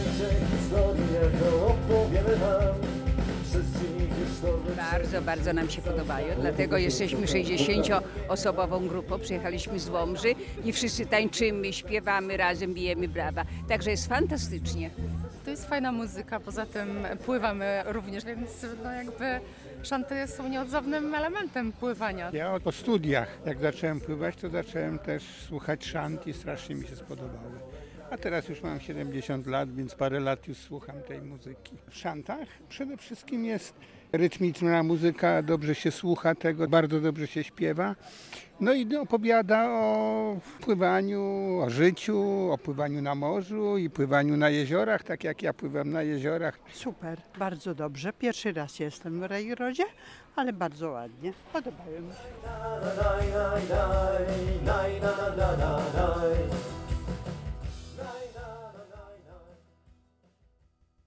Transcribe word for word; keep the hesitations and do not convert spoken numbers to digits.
Słuchajcie historię, to opowiemy wam. Bardzo, bardzo nam się podobają, dlatego jesteśmy sześćdziesięcioosobową grupą, przyjechaliśmy z Łomży i wszyscy tańczymy, śpiewamy razem, bijemy brawa, także jest fantastycznie. To jest fajna muzyka, poza tym pływamy również, więc no jakby szanty są nieodzownym elementem pływania. Ja po studiach, jak zacząłem pływać, to zacząłem też słuchać szant i strasznie mi się spodobały. A teraz już mam siedemdziesiąt lat, więc parę lat już słucham tej muzyki. W szantach przede wszystkim jest rytmiczna muzyka, dobrze się słucha tego, bardzo dobrze się śpiewa. No i opowiada o pływaniu, o życiu, o pływaniu na morzu i pływaniu na jeziorach, tak jak ja pływam na jeziorach. Super, bardzo dobrze. Pierwszy raz jestem w Rejrodzie, ale bardzo ładnie. Podobają mi się.